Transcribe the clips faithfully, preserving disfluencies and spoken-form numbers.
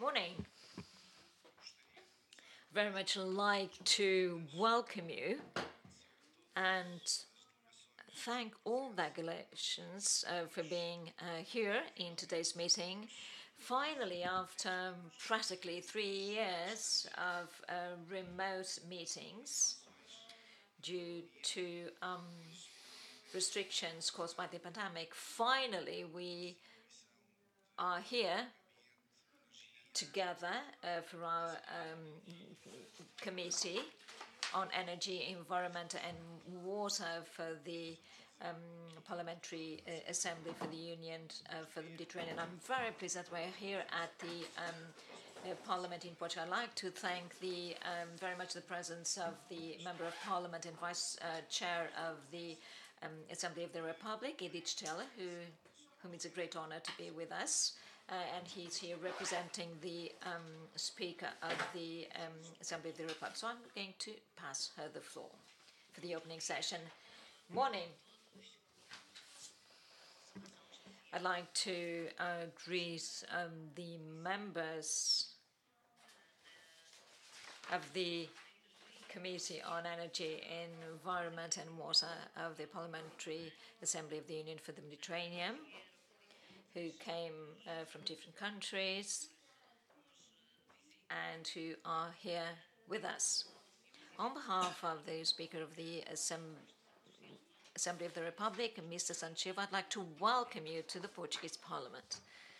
Morning. Very much like to welcome you and thank all delegations uh, for being uh, here in today's meeting. Finally, after practically three years of uh, remote meetings due to um, restrictions caused by the pandemic, finally we are here together uh, for our um, committee on energy, environment and water for the um, Parliamentary uh, Assembly for the Union uh, for the Mediterranean. I'm very pleased that we're here at the um, uh, Parliament in Portugal. I'd like to thank the um, very much the presence of the Member of Parliament and Vice uh, Chair of the um, Assembly of the Republic, Edith Steller, who, whom it's a great honor to be with us. Uh, and he's here representing the um, Speaker of the um, Assembly of the Republic. So I'm going to pass her the floor for the opening session. Morning. I'd like to uh, greet um, the members of the Committee on Energy, Environment and Water of the Parliamentary Assembly of the Union for the Mediterranean, who came uh, from different countries and who are here with us. On behalf of the Speaker of the Assembly, Assembly of the Republic, Mister Sanchev, I'd like to welcome you to the Portuguese Parliament.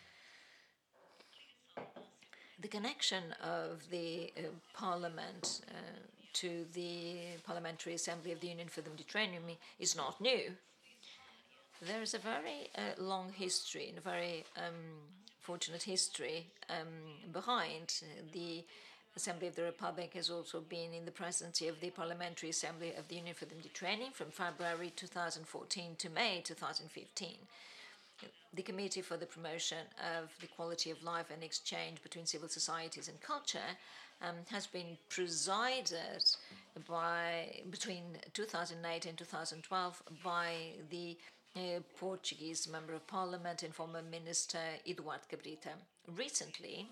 The connection of the uh, Parliament uh, to the Parliamentary Assembly of the Union for the Mediterranean is not new. There is a very uh, long history and a very um, fortunate history um, behind. The Assembly of the Republic has also been in the presidency of the Parliamentary Assembly of the Union for the Mediterranean from February two thousand fourteen to May two thousand fifteen. The Committee for the Promotion of the Quality of Life and Exchange between Civil Societies and Culture um, has been presided by between two thousand eight and two thousand twelve by the uh, Portuguese Member of Parliament and former Minister Eduardo Cabrita. Recently,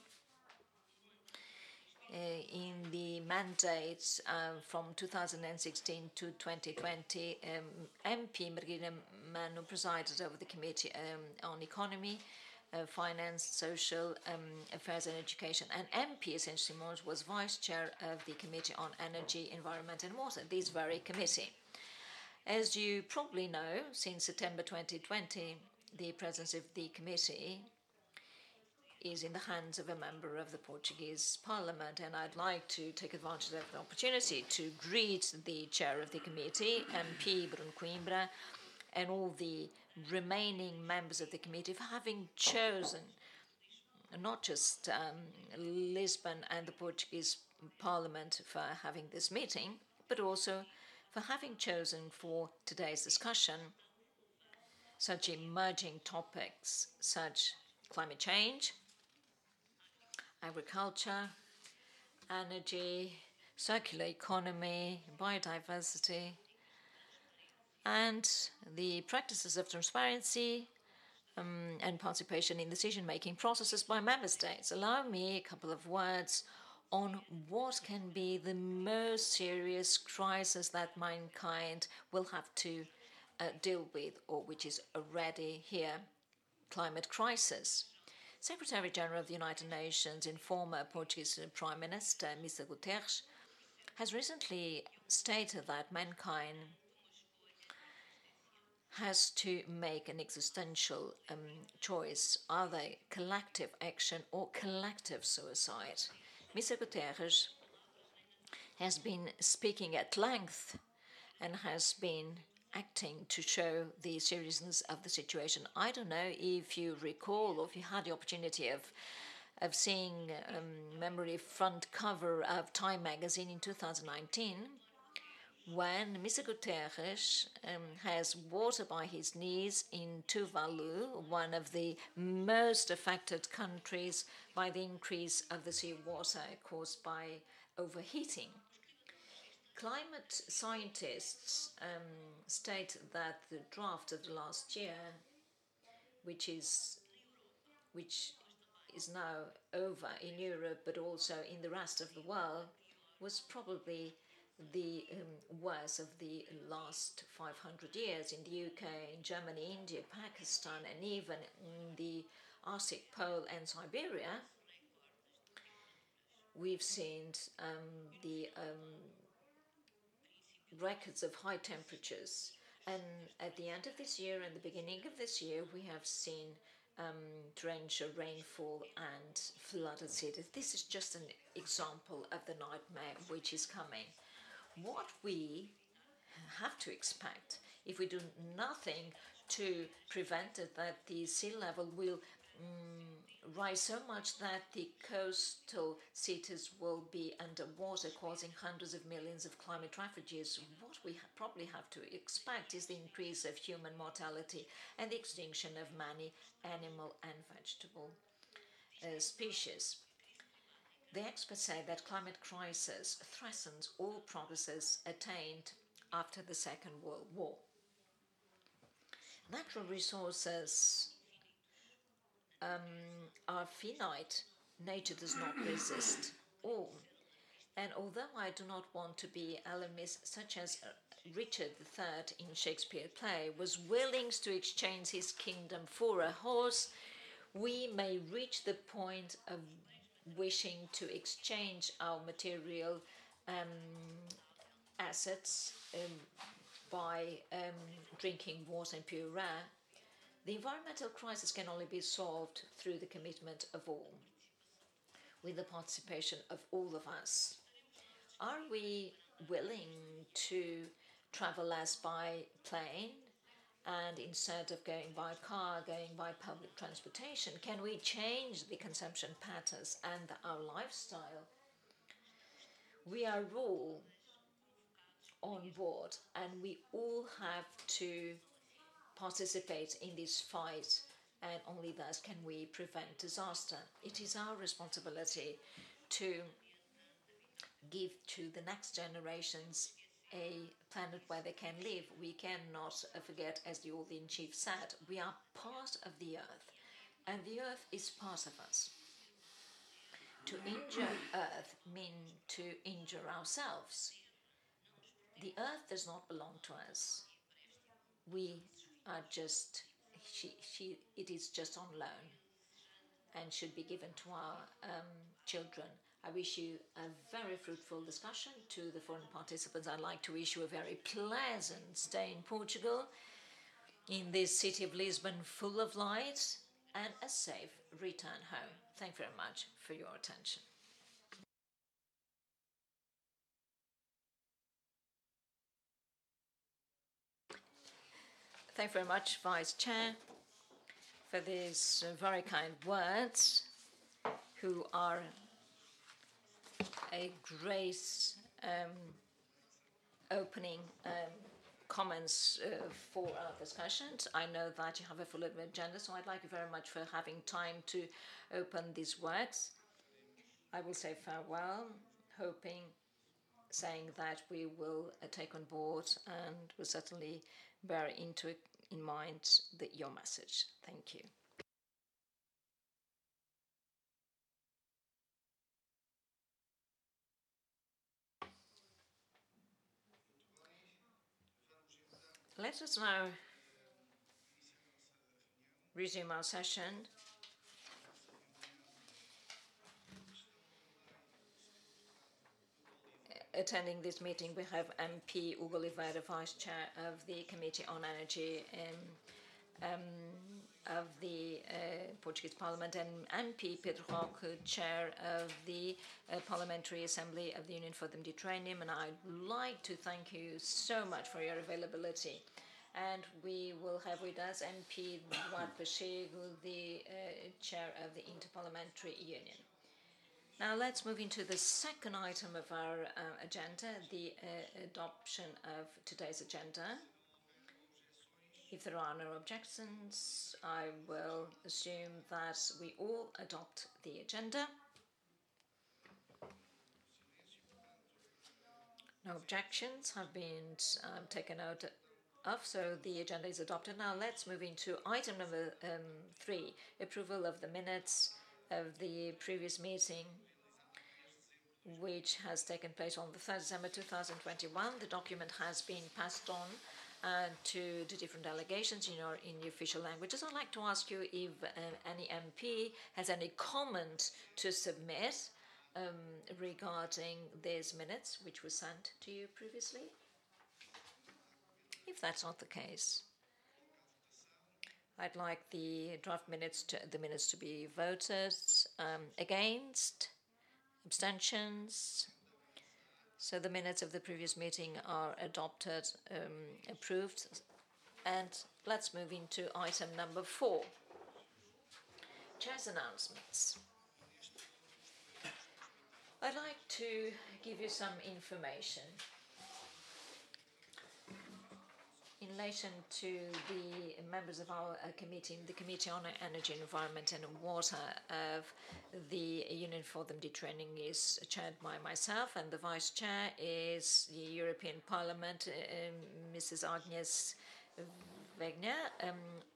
Uh, in the mandate uh, from two thousand sixteen to twenty twenty, um, M P Margarida Mano presided over the Committee um, on Economy, uh, Finance, Social um, Affairs and Education, and M P Ascencio Simões was Vice Chair of the Committee on Energy, Environment and Water, this very committee. As you probably know, since September twenty twenty, the presidency of the committee is in the hands of a member of the Portuguese Parliament, and I'd like to take advantage of the opportunity to greet the chair of the committee, M P Bruno Coimbra, and all the remaining members of the committee for having chosen not just um, Lisbon and the Portuguese Parliament for having this meeting, but also for having chosen for today's discussion such emerging topics such climate change, agriculture, energy, circular economy, biodiversity, and the practices of transparency um, and participation in decision-making processes by member states. Allow me a couple of words on what can be the most serious crisis that mankind will have to uh, deal with, or which is already here, climate crisis. Secretary-General of the United Nations and former Portuguese Prime Minister, Mister Guterres, has recently stated that mankind has to make an existential um, choice, either collective action or collective suicide. Mister Guterres has been speaking at length and has been acting to show the seriousness of the situation. I don't know if you recall or if you had the opportunity of of seeing um, memory front cover of Time magazine in two thousand nineteen, when Mister Guterres um, has water by his knees in Tuvalu, one of the most affected countries by the increase of the seawater caused by overheating. Climate scientists um, state that the draft of the last year, which is which is now over in Europe, but also in the rest of the world, was probably the um, worst of the last five hundred years in the U K, in Germany, India, Pakistan, and even in the Arctic Pole and Siberia. We've seen um, the um, records of high temperatures. And at the end of this year and the beginning of this year, we have seen um, torrential rainfall and flooded cities. This is just an example of the nightmare which is coming. What we have to expect, if we do nothing to prevent it, that the sea level will um, rise so much that the coastal cities will be underwater, causing hundreds of millions of climate refugees. What we ha probably have to expect is the increase of human mortality and the extinction of many animal and vegetable uh, species. The experts say that climate crisis threatens all progresses attained after the Second World War. Natural resources um, are finite. Nature does not resist all. And although I do not want to be alarmist, such as Richard the Third in Shakespeare's play was willing to exchange his kingdom for a horse, we may reach the point of wishing to exchange our material um, assets um, by um, drinking water and pure air. The environmental crisis can only be solved through the commitment of all, with the participation of all of us. Are we willing to travel less by plane, and instead of going by car, going by public transportation? Can we change the consumption patterns and our lifestyle? We are all on board, and we all have to participate in this fight, and only thus can we prevent disaster. It is our responsibility to give to the next generations a planet where they can live. We cannot forget, as the Orlean chief said, we are part of the earth, and the earth is part of us. To injure earth means to injure ourselves. The earth does not belong to us. We are just, she, she, it is just on loan and should be given to our um, children. I wish you a very fruitful discussion. To the foreign participants, I'd like to wish you a very pleasant stay in Portugal, in this city of Lisbon full of light, and a safe return home. Thank you very much for your attention. Thank you very much, Vice Chair, for these uh, very kind words, who are a great um, opening um, comments uh, for our discussions. I know that you have a full agenda, so I'd like you very much for having time to open these words. I will say farewell, hoping, saying that we will uh, take on board and will certainly bear into in mind the, your message. Thank you. Let us now resume our session. Attending this meeting, we have M P Hugo Oliveira, Vice Chair of the Committee on Energy um, um, of the uh, Portuguese Parliament, and M P Pedro Roque, Chair of the uh, Parliamentary Assembly of the Union for the Mediterranean. And I'd like to thank you so much for your availability. And we will have with us M P Eduardo Pacheco, the uh, Chair of the Interparliamentary Union. Now let's move into the second item of our uh, agenda, the uh, adoption of today's agenda. If there are no objections, I will assume that we all adopt the agenda. No objections have been um, taken out of, so the agenda is adopted. Now let's move into item number um, three, approval of the minutes of the previous meeting, which has taken place on the third of December two thousand twenty-one. The document has been passed on uh, to the different delegations in, your, in the official languages. I'd like to ask you if uh, any M P has any comment to submit um, regarding these minutes, which were sent to you previously. If that's not the case, I'd like the draft minutes to the minutes to be voted um, against, abstentions. So the minutes of the previous meeting are adopted, um, approved. And let's move into item number four, Chair's announcements. I'd like to give you some information in relation to the members of our uh, committee, the Committee on Energy, Environment and Water of the Union for the Mediterranean is chaired by myself, and the Vice Chair is the European Parliament, uh, Missus Agnes Wegner, um,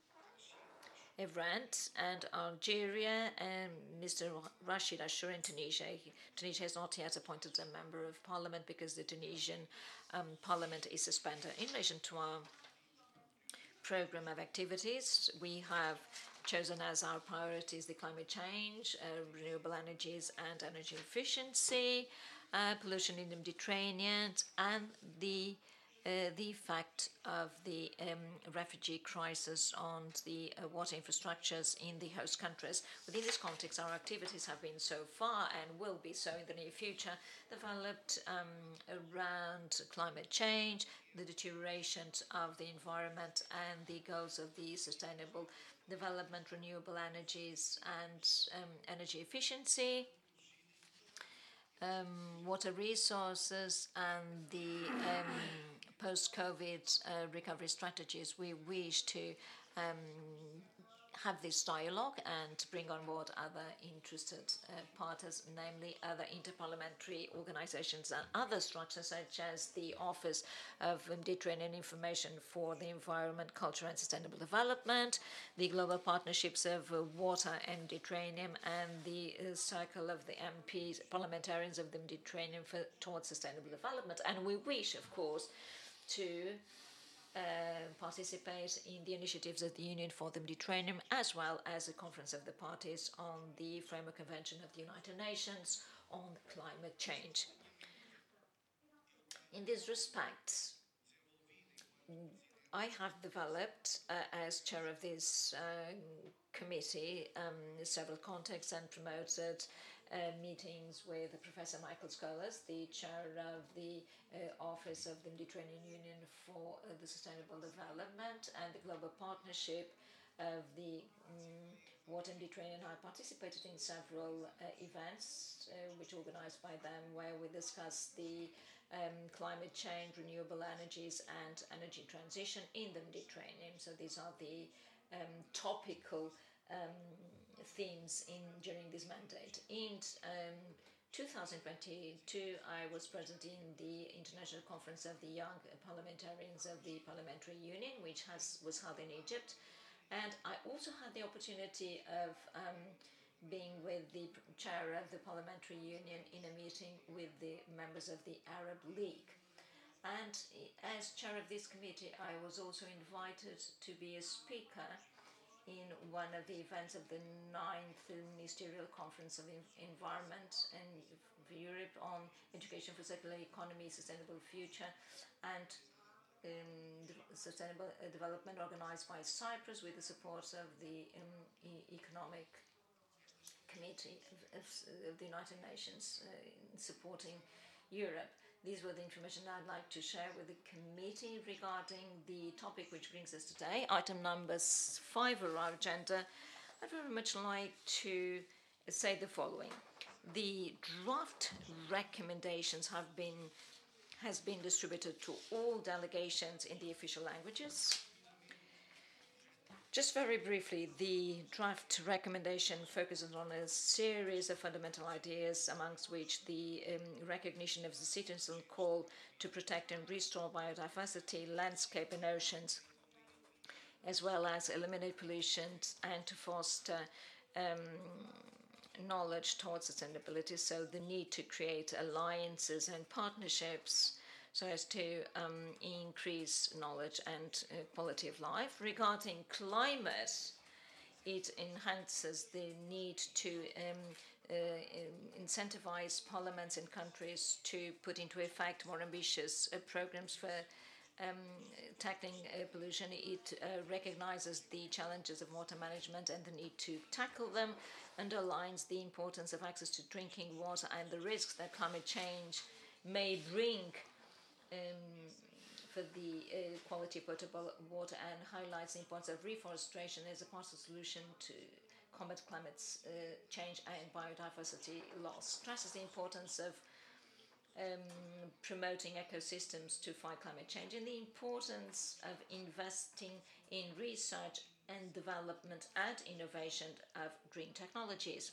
Evran, and Algeria, and Mister Rashid Ashur in Tunisia. Tunisia has not yet appointed a member of parliament because the Tunisian um, parliament is suspended. In relation to our program of activities, we have chosen as our priorities the climate change, uh, renewable energies and energy efficiency, uh, pollution in the Mediterranean, and the Uh, the effect of the um, refugee crisis on the uh, water infrastructures in the host countries. Within this context, our activities have been so far and will be so in the near future developed um, around climate change, the deterioration of the environment and the goals of the sustainable development, renewable energies and um, energy efficiency, um, water resources and the um, post-COVID uh, recovery strategies. We wish to um, have this dialogue and bring on board other interested uh, parties, namely other interparliamentary organizations and other structures such as the Office of Mediterranean Information for the Environment, Culture and Sustainable Development, the Global Partnerships of uh, Water and Mediterranean, and the uh, Circle of the M Ps, parliamentarians of the Mediterranean for, towards sustainable development. And we wish, of course, to uh, participate in the initiatives of the Union for the Mediterranean, as well as the Conference of the Parties on the Framework Convention of the United Nations on climate change. In this respect, I have developed, uh, as chair of this uh, committee, um, several contacts and promoted Uh, meetings with Professor Michael Skolas, the chair of the uh, Office of the Mediterranean Union for uh, the Sustainable Development and the Global Partnership of the um, Water Mediterranean. I participated in several uh, events uh, which organized by them where we discussed the um, climate change, renewable energies and energy transition in the Mediterranean. So these are the um, topical um, themes in during this mandate. In um, two thousand twenty-two, I was present in the International Conference of the Young Parliamentarians of the Parliamentary Union, which has was held in Egypt, and I also had the opportunity of um, being with the chair of the Parliamentary Union in a meeting with the members of the Arab League. And as chair of this committee, I was also invited to be a speaker in one of the events of the ninth Ministerial Conference of Environment and Europe on Education for Circular Economy, Sustainable Future and um, Sustainable Development, organized by Cyprus with the support of the um, e Economic Committee of, of, of the United Nations uh, supporting Europe. These were the information I'd like to share with the committee regarding the topic which brings us today, item number five of our agenda. I'd very much like to say the following. The draft recommendations have been has been distributed to all delegations in the official languages. Just very briefly, the draft recommendation focuses on a series of fundamental ideas, amongst which the um, recognition of the citizen call to protect and restore biodiversity, landscape and oceans, as well as eliminate pollution and to foster um, knowledge towards sustainability, so the need to create alliances and partnerships so as to um, increase knowledge and uh, quality of life. Regarding climate, it enhances the need to um, uh, incentivize parliaments and countries to put into effect more ambitious uh, programs for um, tackling uh, pollution. It uh, recognizes the challenges of water management and the need to tackle them, underlines the importance of access to drinking water and the risks that climate change may bring um, for the uh, quality of potable water, and highlights the importance of reforestation as a part of the solution to combat climate uh, change and biodiversity loss. Stresses the importance of um, promoting ecosystems to fight climate change and the importance of investing in research and development and innovation of green technologies.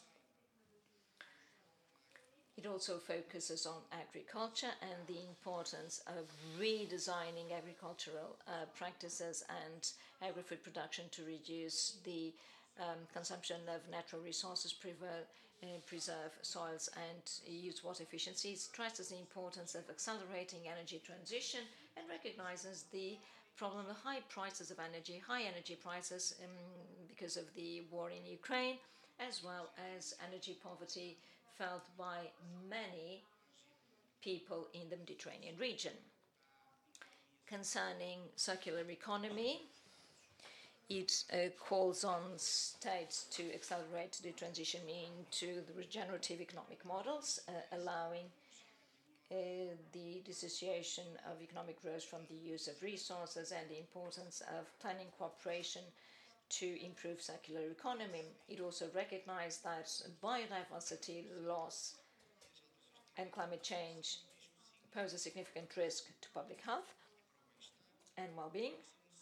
It also focuses on agriculture and the importance of redesigning agricultural uh, practices and agri-food production to reduce the um, consumption of natural resources, preserve, uh, preserve soils and use water efficiency. It stresses the importance of accelerating energy transition and recognizes the problem of high prices of energy, high energy prices um, because of the war in Ukraine, as well as energy poverty felt by many people in the Mediterranean region. Concerning circular economy, it uh, calls on states to accelerate the transition into the regenerative economic models, uh, allowing uh, the dissociation of economic growth from the use of resources and the importance of planning cooperation to improve circular economy. It also recognized that biodiversity loss and climate change pose a significant risk to public health and well-being,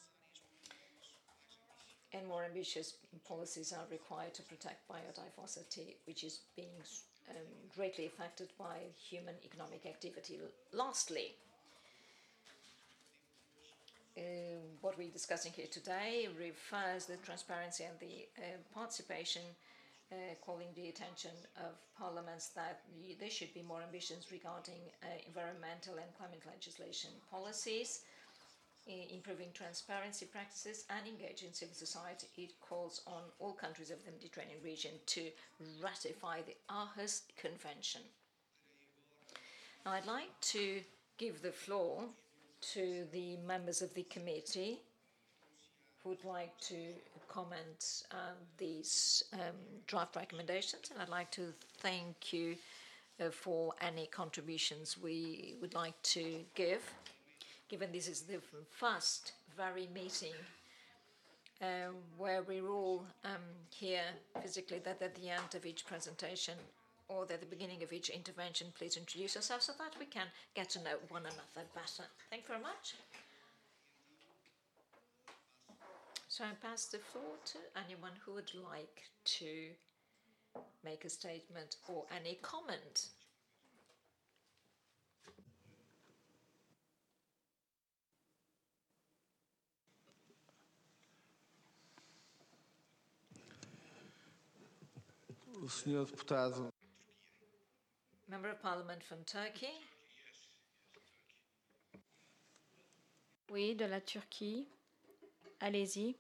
and more ambitious policies are required to protect biodiversity, which is being um, greatly affected by human economic activity. Lastly, Uh, what we're discussing here today refers to the transparency and the uh, participation, uh, calling the attention of parliaments that there should be more ambitions regarding uh, environmental and climate legislation policies, uh, improving transparency practices and engaging civil society. It calls on all countries of the Mediterranean region to ratify the Aarhus Convention. Now I'd like to give the floor to the members of the committee who would like to comment on these um, draft recommendations. And I'd like to thank you uh, for any contributions we would like to give, given this is the first very meeting uh, where we're all um, here physically, that at the end of each presentation or at the beginning of each intervention, please introduce yourself so that we can get to know one another better. Thank you very much. So I pass the floor to anyone who would like to make a statement or any comment. O senhor deputado. Member of Parliament from Turkey. Oui, de la Turquie. Allez-y.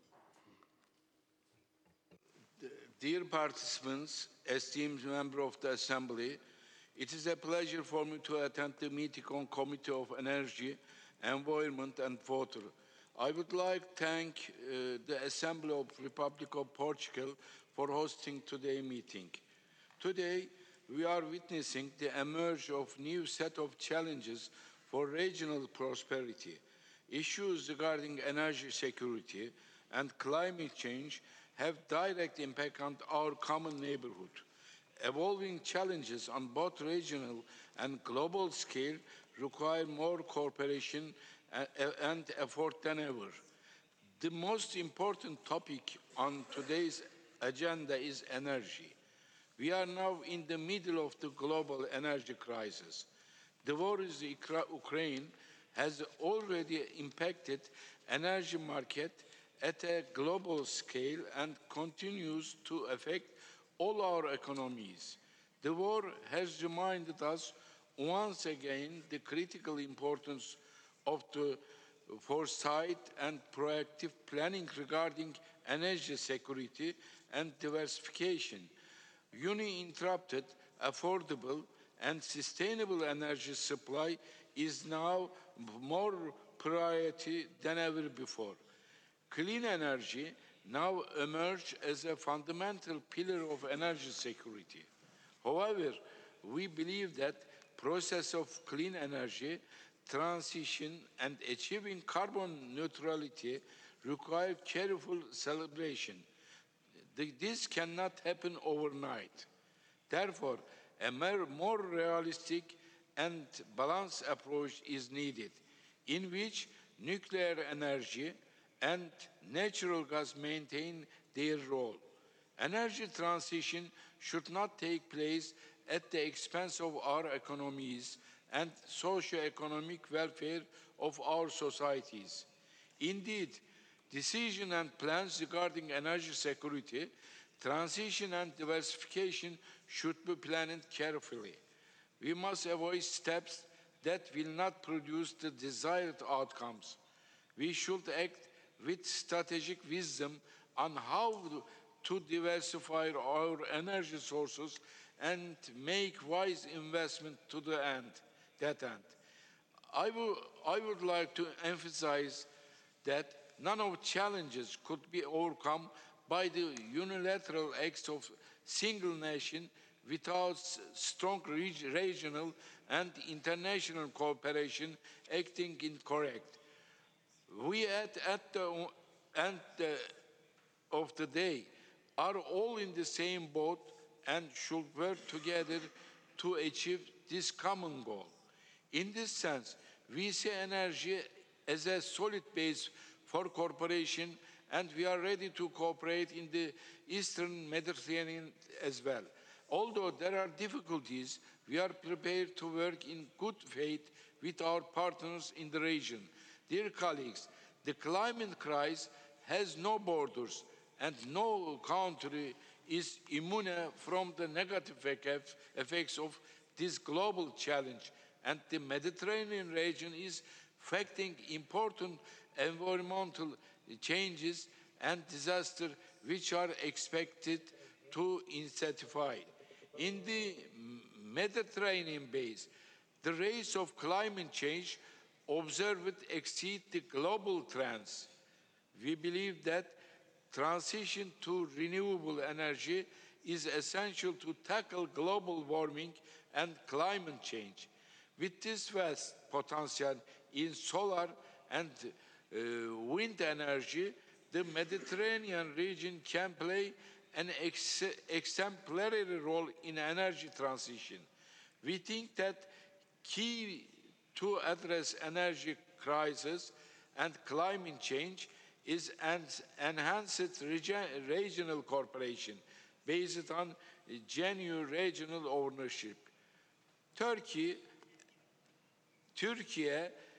Dear participants, esteemed member of the Assembly, it is a pleasure for me to attend the meeting on Committee of Energy, Environment and Water. I would like to thank uh, the Assembly of Republic of Portugal for hosting today's meeting. Today, we are witnessing the emerge of new set of challenges for regional prosperity. Issues regarding energy security and climate change have direct impact on our common neighborhood. Evolving challenges on both regional and global scale require more cooperation and effort than ever. The most important topic on today's agenda is energy. We are now in the middle of the global energy crisis. The war in Ukraine has already impacted energy market at a global scale and continues to affect all our economies. The war has reminded us once again the critical importance of the foresight and proactive planning regarding energy security and diversification. Uninterrupted, affordable, and sustainable energy supply is now more priority than ever before. Clean energy now emerges as a fundamental pillar of energy security. However, we believe that process of clean energy transition and achieving carbon neutrality require careful celebration. This cannot happen overnight. Therefore, a more realistic and balanced approach is needed, in which nuclear energy and natural gas maintain their role. Energy transition should not take place at the expense of our economies and socio-economic welfare of our societies. Indeed, decisions and plans regarding energy security, transition and diversification should be planned carefully. We must avoid steps that will not produce the desired outcomes. We should act with strategic wisdom on how to diversify our energy sources and make wise investment to the end, that end. I would, I would like to emphasize that none of challenges could be overcome by the unilateral acts of single nation without strong regional and international cooperation acting in correct. We at, at the end of the day are all in the same boat and should work together to achieve this common goal. In this sense, we see energy as a solid base for cooperation, and we are ready to cooperate in the Eastern Mediterranean as well. Although there are difficulties, we are prepared to work in good faith with our partners in the region. Dear colleagues, the climate crisis has no borders, and no country is immune from the negative effects of this global challenge, and the Mediterranean region is facing important environmental changes and disasters which are expected to intensify. In the Mediterranean basin, the rates of climate change observed exceed the global trends. We believe that transition to renewable energy is essential to tackle global warming and climate change. With this vast potential in solar and uh, wind energy, the Mediterranean region can play an ex exemplary role in energy transition. We think that key to address energy crisis and climate change is an enhanced regional cooperation based on genuine regional ownership. Turkey, Turkey,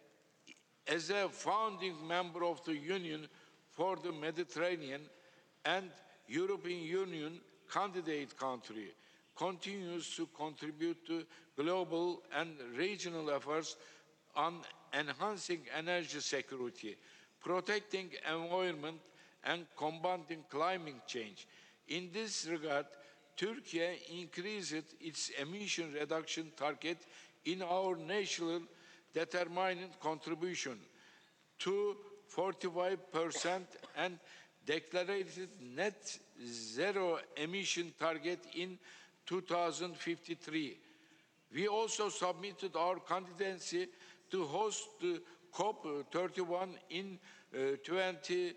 as a founding member of the Union for the Mediterranean and European Union candidate country, continues to contribute to global and regional efforts on enhancing energy security, protecting environment, and combating climate change. In this regard, Turkey increased its emission reduction target in our national determined contribution to forty-five percent and declared net zero emission target in two thousand fifty-three. We also submitted our candidacy to host the COP thirty-one in uh, twenty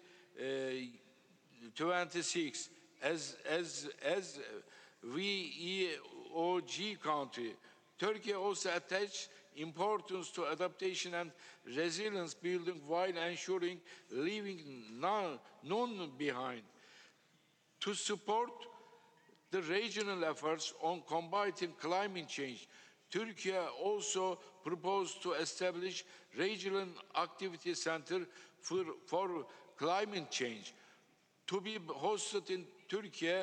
twenty-six as, as, as we E O G country. Turkey also attached importance to adaptation and resilience building while ensuring leaving none, none behind. To support the regional efforts on combating climate change, Turkey also proposed to establish regional activity center for, for climate change to be hosted in Turkey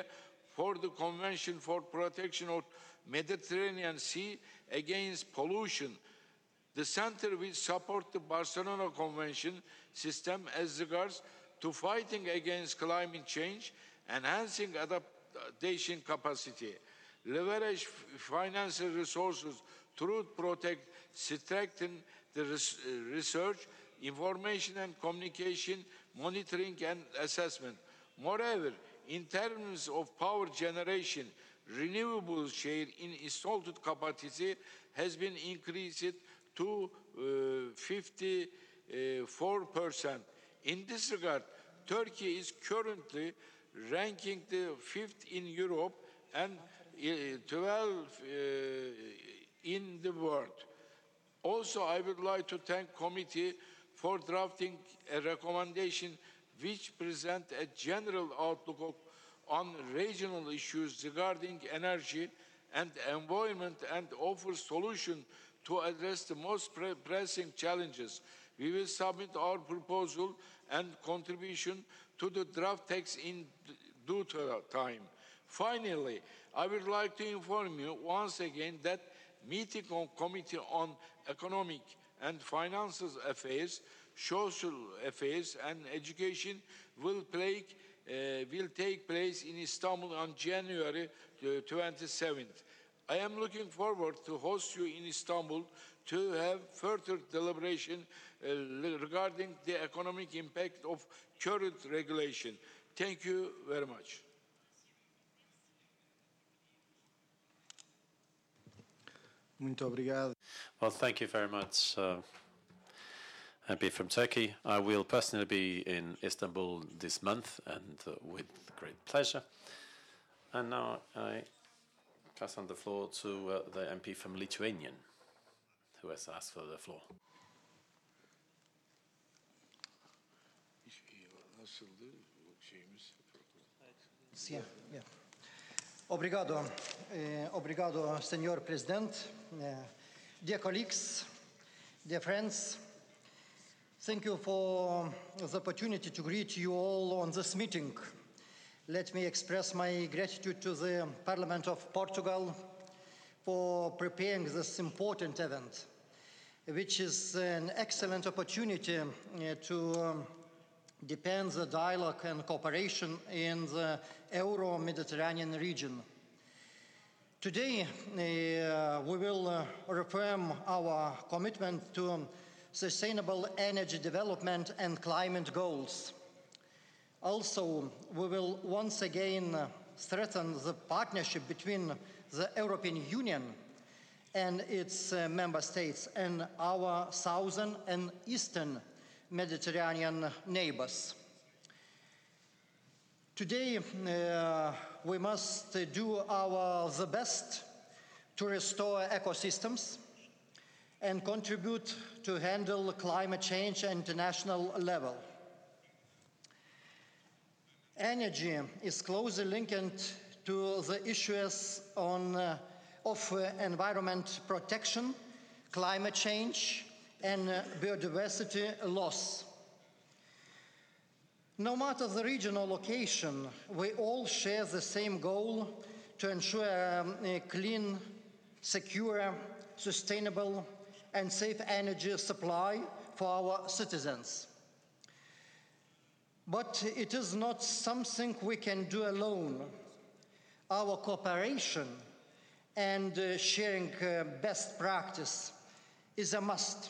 for the Convention for Protection of Mediterranean Sea against Pollution. The Center will support the Barcelona Convention system as regards to fighting against climate change, enhancing adaptation capacity, leverage financial resources through protect, strengthen the research, information and communication, monitoring and assessment. Moreover, in terms of power generation, renewable share in installed capacity has been increased to uh, fifty-four percent. In this regard, Turkey is currently ranking the fifth in Europe and twelfth uh, in the world. Also, I would like to thank the committee for drafting a recommendation which presents a general outlook on regional issues regarding energy and environment and offers solutions to address the most pressing challenges. We will submit our proposal and contribution to the draft text in due time. Finally, I would like to inform you once again that meeting on Committee on Economic and Financial Affairs, Social Affairs and Education will, play, uh, will take place in Istanbul on January twenty-seventh. I am looking forward to host you in Istanbul to have further deliberation uh, regarding the economic impact of current regulation. Thank you very much. Muito obrigado. Well, thank you very much, uh, M P from Turkey. I will personally be in Istanbul this month, and uh, with great pleasure. And now I pass on the floor to uh, the M P from Lithuania, who has asked for the floor. Yeah, yeah. Obrigado, eh, obrigado, Senor President. Uh, dear colleagues, dear friends, thank you for the opportunity to greet you all on this meeting. Let me express my gratitude to the Parliament of Portugal for preparing this important event, which is an excellent opportunity uh, to um, deepen the dialogue and cooperation in the Euro-Mediterranean region. Today, uh, we will uh, reaffirm our commitment to sustainable energy development and climate goals. Also, we will once again uh, strengthen the partnership between the European Union and its uh, member states and our southern and eastern Mediterranean neighbors. Today, uh, we must uh, do our the best to restore ecosystems and contribute to handle climate change at international level. Energy is closely linked to the issues on, uh, of uh, environment protection, climate change, and uh, biodiversity loss. No matter the regional location, we all share the same goal to ensure um, a clean, secure, sustainable, and safe energy supply for our citizens. But it is not something we can do alone. Our cooperation and uh, sharing uh, best practice is a must.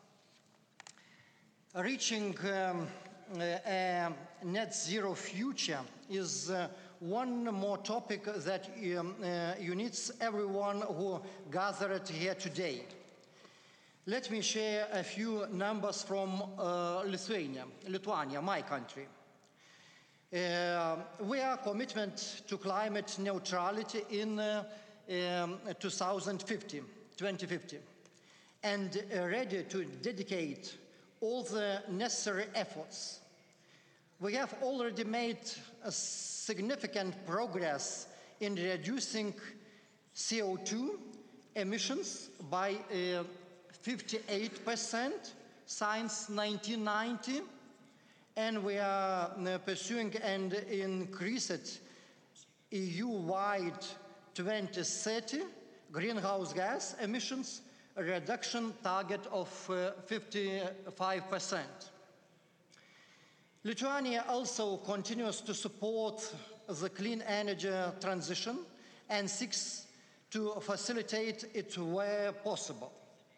Reaching um, a net zero future is uh, one more topic that um, uh, unites everyone who gathered here today. Let me share a few numbers from uh, Lithuania, Lithuania, my country. Uh, we are committed to climate neutrality in uh, um, two thousand fifty, twenty fifty, and uh, ready to dedicate all the necessary efforts. We have already made a significant progress in reducing C O two emissions by uh, fifty-eight percent since nineteen ninety, and we are uh, pursuing and increase it E U-wide twenty thirty greenhouse gas emissions reduction target of uh, fifty-five percent. Lithuania also continues to support the clean energy transition and seeks to facilitate it where possible.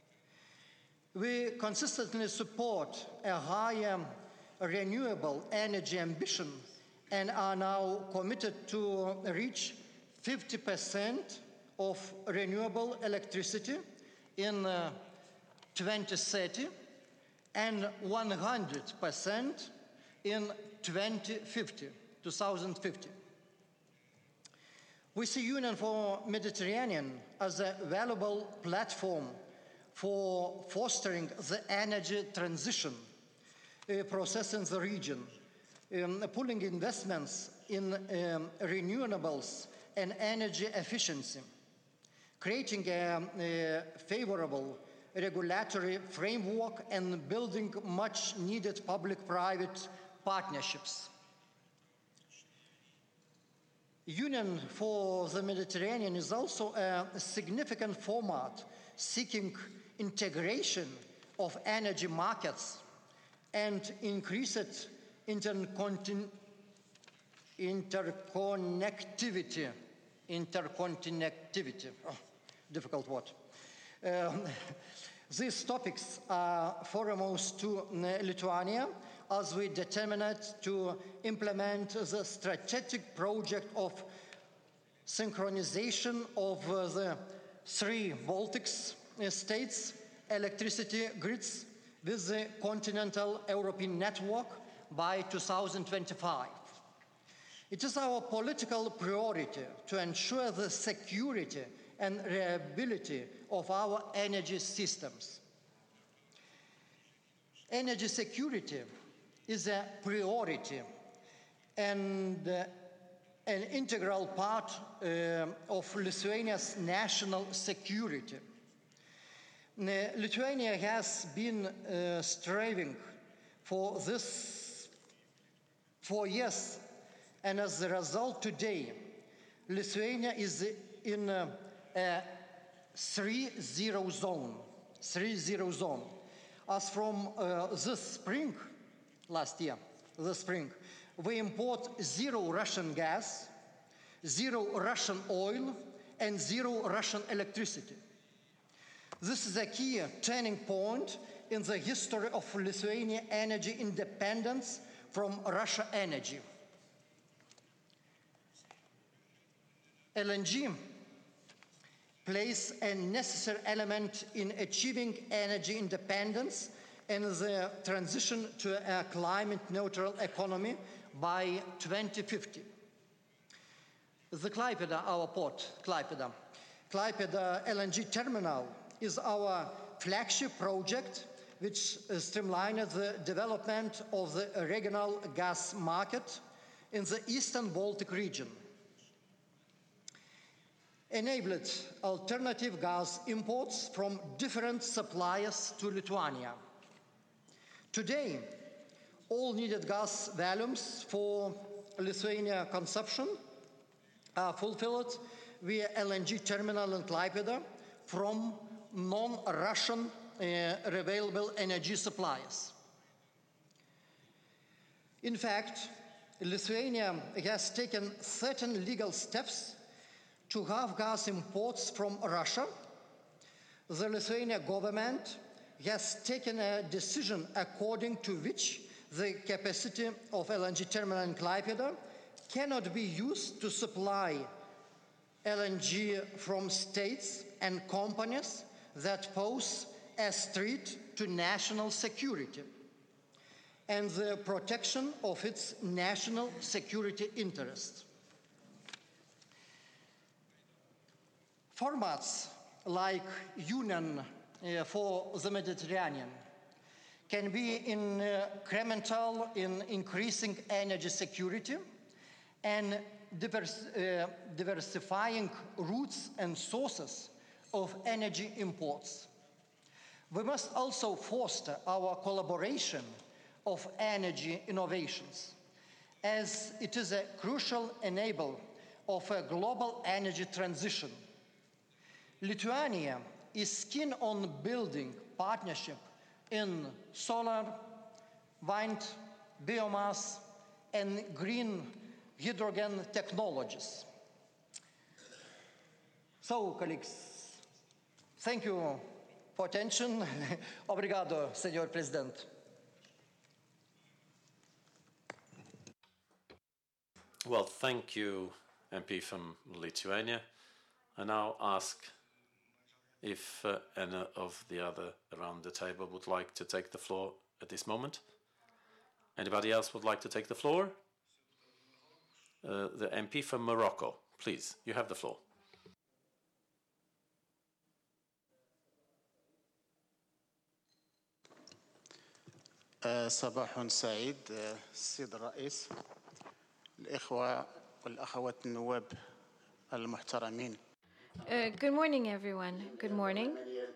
We consistently support a higher renewable energy ambition and are now committed to reach fifty percent of renewable electricity in uh, twenty thirty and one hundred percent in twenty fifty. We see Union for Mediterranean as a valuable platform for fostering the energy transition uh, process in the region, um, pulling investments in um, renewables and energy efficiency, creating a, a favorable regulatory framework and building much needed public-private partnerships. Union for the Mediterranean is also a significant format seeking integration of energy markets and increased interconnectivity, interconnectivity, interconnectivity, oh, difficult word. Um, these topics are foremost to Lithuania as we determined to implement the strategic project of synchronization of uh, the three Baltic states electricity grids with the continental European network by two thousand twenty-five. It is our political priority to ensure the security and reliability of our energy systems. Energy security is a priority and uh, an integral part uh, of Lithuania's national security. Uh, Lithuania has been uh, striving for this for years, and as a result today, Lithuania is in a, a three zero zone, three zero zone. As from uh, this spring, last year, this spring, we import zero Russian gas, zero Russian oil, and zero Russian electricity. This is a key turning point in the history of Lithuania energy independence from Russia energy. L N G plays a necessary element in achieving energy independence and the transition to a climate-neutral economy by twenty fifty. The Klaipėda, our port, Klaipėda, Klaipėda L N G terminal is our flagship project which streamlines the development of the regional gas market in the Eastern Baltic region, enabled alternative gas imports from different suppliers to Lithuania. Today, all needed gas volumes for Lithuania consumption are fulfilled via L N G terminal in Klaipėda from non-Russian uh, available energy suppliers. In fact, Lithuania has taken certain legal steps to have gas imports from Russia. The Lithuanian government has taken a decision according to which the capacity of L N G terminal in Klaipėda cannot be used to supply L N G from states and companies that pose a threat to national security and the protection of its national security interests. Formats like Union uh, for the Mediterranean can be incremental in increasing energy security and divers, uh, diversifying routes and sources of energy imports. We must also foster our collaboration of energy innovations, as it is a crucial enabler of a global energy transition. Lithuania is keen on building partnership in solar, wind, biomass, and green hydrogen technologies. So, colleagues, thank you for attention. Obrigado, Senor President. Well, thank you, M P from Lithuania. I now ask if uh, any of the other around the table would like to take the floor at this moment. Anybody else would like to take the floor? Uh, the M P from Morocco, please, you have the floor. صباح سعيد السيد الرئيس الإخوة والأخوات النواب المحترمين. Uh, good morning, everyone. Good morning.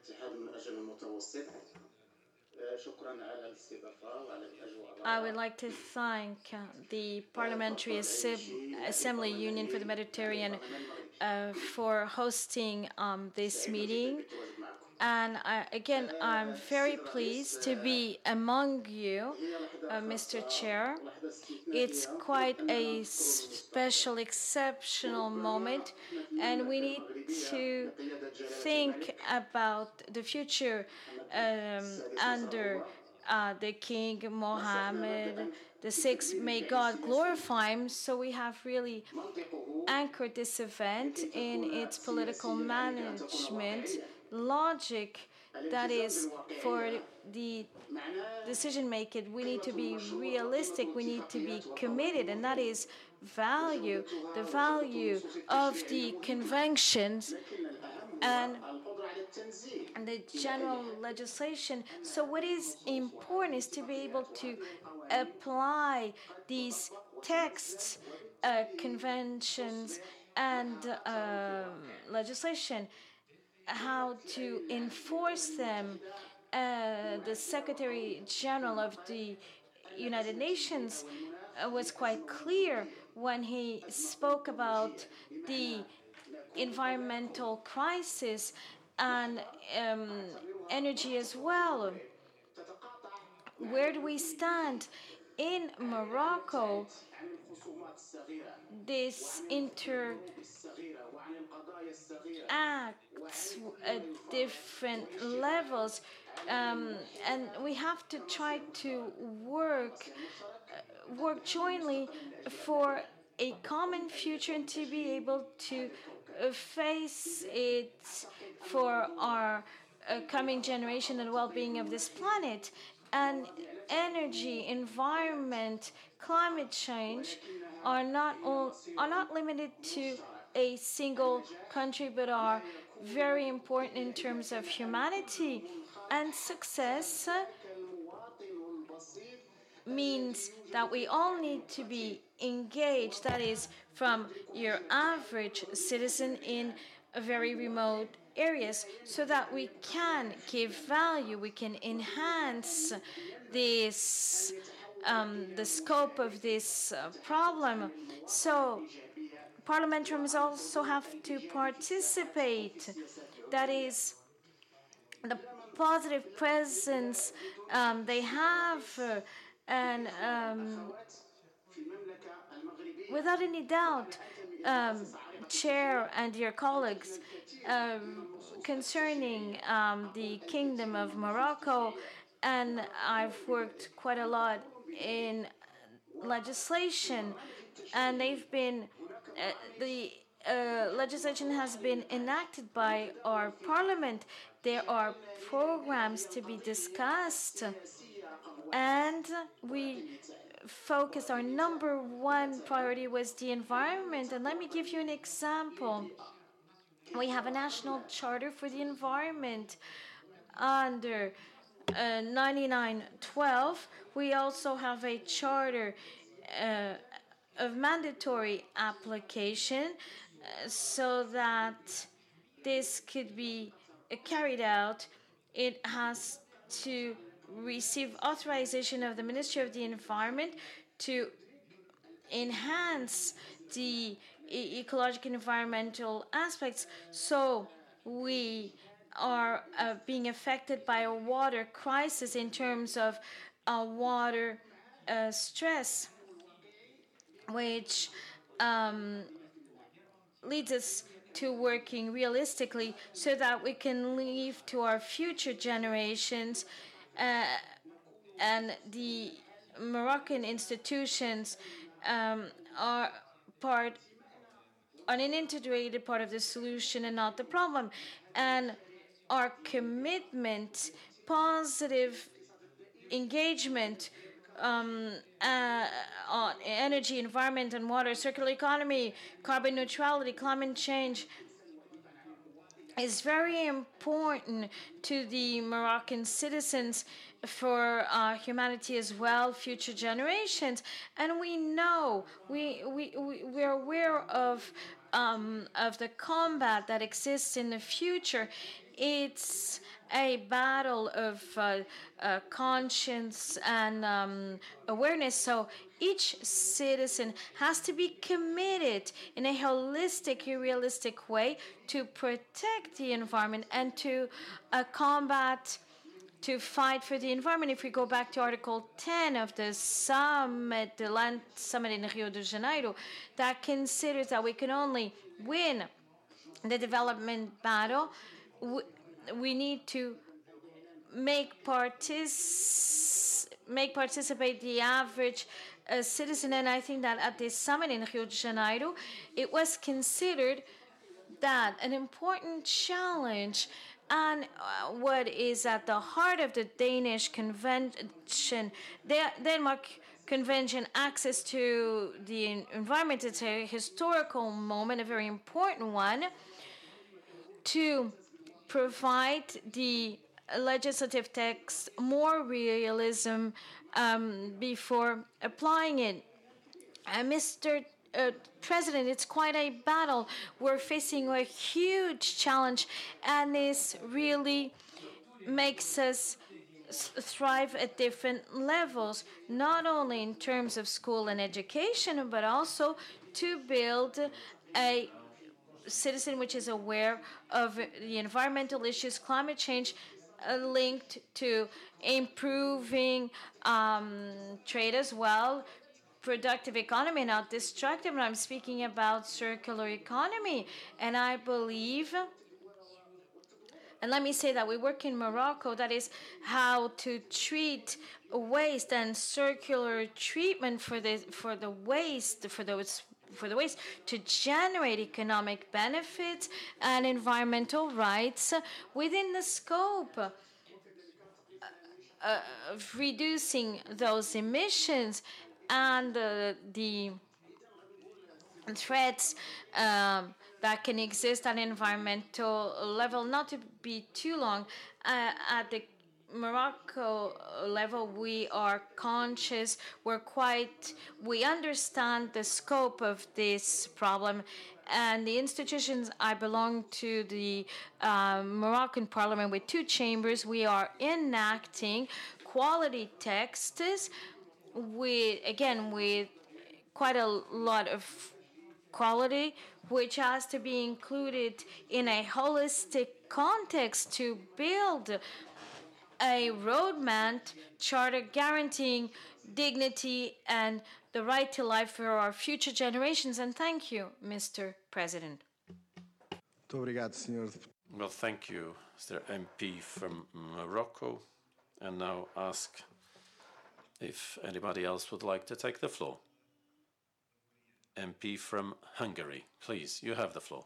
I would like to thank uh, the Parliamentary Assembly Union for the Mediterranean uh, for hosting um, this meeting. And I, again, I'm very pleased to be among you, uh, Mister Chair. It's quite a special, exceptional moment, and we need to think about the future um, under uh, the King Mohammed the Sixth. May God glorify him. So we have really anchored this event in its political management logic, that is, for the decision making, we need to be realistic, we need to be committed, and that is value, the value of the conventions and, and the general legislation. So what is important is to be able to apply these texts, uh, conventions, and uh, legislation, how to enforce them. Uh, the Secretary General of the United Nations uh, was quite clear when he spoke about the environmental crisis and um, energy as well. Where do we stand? In Morocco, this inter acts at different levels, um, and we have to try to work uh, work jointly for a common future and to be able to uh, face it for our uh, coming generation and well-being of this planet. And energy, environment, climate change are not all, are not limited to a single country, but are very important in terms of humanity. And success means that we all need to be engaged, that is, from your average citizen in a very remote areas, so that we can give value, we can enhance this um, the scope of this uh, problem. So parliamentarians also have to participate, that is, the positive presence um, they have, uh, and um, without any doubt, um, Chair and your colleagues, um, concerning um, the Kingdom of Morocco, and I've worked quite a lot in legislation, and they've been, uh, the uh, legislation has been enacted by our parliament. There are programs to be discussed, and we focus, our number one priority was the environment. And let me give you an example. We have a national charter for the environment under uh, ninety-nine twelve. We also have a charter uh, of mandatory application uh, so that this could be uh, carried out. It has to receive authorization of the Ministry of the Environment to enhance the e- ecological environmental aspects. So we are uh, being affected by a water crisis in terms of uh, water uh, stress, which um, leads us to working realistically so that we can leave to our future generations uh, and the Moroccan institutions um, are part on an integrated part of the solution and not the problem. And our commitment, positive engagement um, uh, on energy, environment, and water, circular economy, carbon neutrality, climate change is very important to the Moroccan citizens, for uh, humanity as well, future generations. And we know, we, we, we, we're aware of, um, of the combat that exists in the future. It's a battle of uh, uh, conscience and um, awareness. So each citizen has to be committed in a holistic, realistic way to protect the environment and to uh, combat, to fight for the environment. If we go back to Article ten of the summit, the Land Summit in Rio de Janeiro, that considers that we can only win the development battle, we need to make partic- make participate the average uh, citizen. And I think that at this summit in Rio de Janeiro, it was considered that an important challenge and uh, what is at the heart of the Danish Convention, the Denmark Convention, access to the environment. It's a historical moment, a very important one, to provide the legislative text more realism um, before applying it. Uh, Mister Uh, President, it's quite a battle. We're facing a huge challenge, and this really makes us thrive at different levels, not only in terms of school and education, but also to build a citizen which is aware of the environmental issues, climate change, uh, linked to improving um, trade as well, productive economy, not destructive. And I'm speaking about circular economy. And I believe, and let me say that we work in Morocco, that is how to treat waste and circular treatment for the for the waste, for those for the waste to generate economic benefits and environmental rights within the scope uh, uh, of reducing those emissions and uh, the threats um, that can exist at environmental level. Not to be too long, uh, at the Morocco level, we are conscious, we're quite, we understand the scope of this problem. And the institutions, I belong to the uh, Moroccan parliament with two chambers. We are enacting quality texts with, again, with quite a lot of quality, which has to be included in a holistic context to build a roadmap charter guaranteeing dignity and the right to life for our future generations. And thank you, Mister President. Well, thank you, Mister M P from Morocco. And now ask if anybody else would like to take the floor. M P from Hungary, please, you have the floor.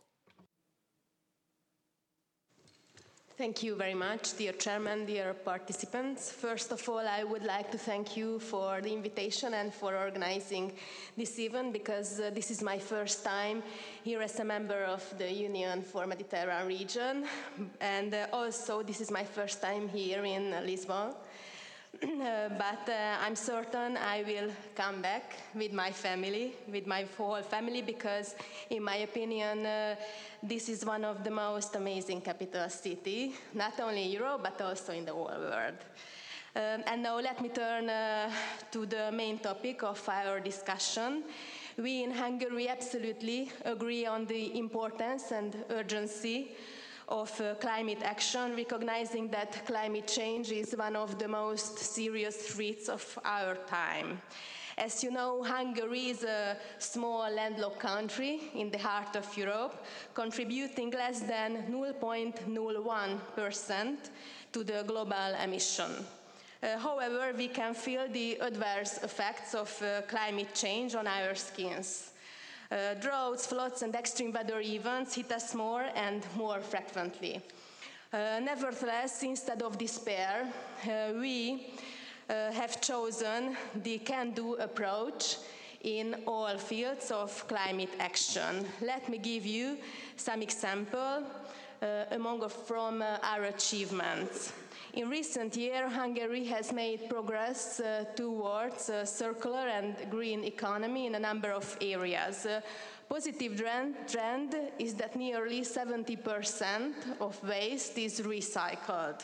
Thank you very much, dear Chairman, dear participants. First of all, I would like to thank you for the invitation and for organizing this event, because uh, this is my first time here as a member of the Union for Mediterranean region, and uh, also this is my first time here in uh, Lisbon. Uh, but uh, I'm certain I will come back with my family, with my whole family, because in my opinion, uh, this is one of the most amazing capital cities, not only in Europe, but also in the whole world. Um, and now let me turn uh, to the main topic of our discussion, We in Hungary absolutely agree on the importance and urgency of uh, climate action, recognizing that climate change is one of the most serious threats of our time. As you know, Hungary is a small landlocked country in the heart of Europe, contributing less than zero point zero one percent to the global emission. Uh, however, we can feel the adverse effects of uh, climate change on our skins. Uh, droughts, floods, and extreme weather events hit us more and more frequently. Uh, nevertheless, instead of despair, uh, we uh, have chosen the can-do approach in all fields of climate action. Let me give you some examples uh, among from uh, our achievements. In recent years, Hungary has made progress uh, towards a circular and green economy in a number of areas. A positive trend, trend is that nearly seventy percent of waste is recycled.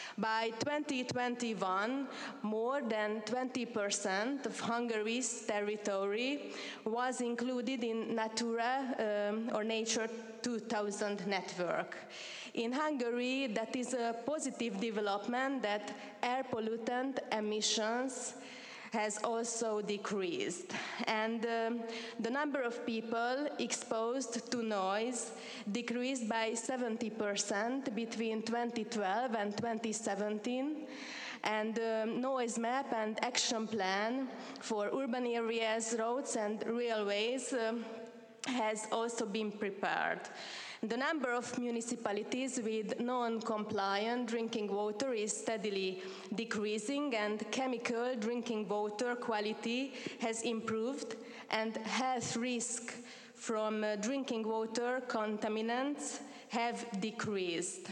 By twenty twenty-one, more than twenty percent of Hungary's territory was included in Natura um, or Nature two thousand network. In Hungary, that is a positive development that air pollutant emissions has also decreased. And um, the number of people exposed to noise decreased by seventy percent between twenty twelve and twenty seventeen. And the um, noise map and action plan for urban areas, roads and railways um, has also been prepared. The number of municipalities with non-compliant drinking water is steadily decreasing, and chemical drinking water quality has improved, and health risk from uh, drinking water contaminants have decreased.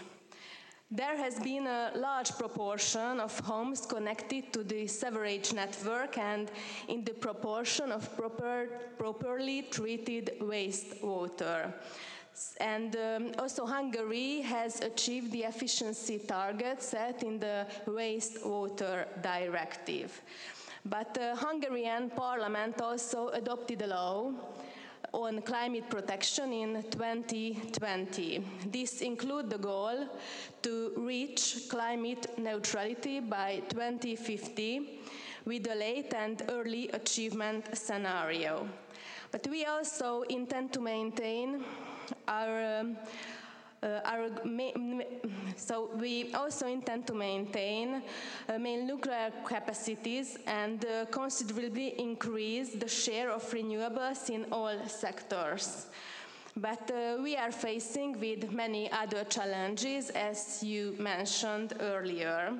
There has been a large proportion of homes connected to the sewerage network and in the proportion of proper, properly treated wastewater. And um, also Hungary has achieved the efficiency target set in the wastewater directive. But the Hungarian parliament also adopted a law on climate protection in twenty twenty. This includes the goal to reach climate neutrality by twenty fifty with a late and early achievement scenario. But we also intend to maintain our um, Uh, our ma so we also intend to maintain uh, main nuclear capacities and uh, considerably increase the share of renewables in all sectors. But uh, we are facing with many other challenges, as you mentioned earlier,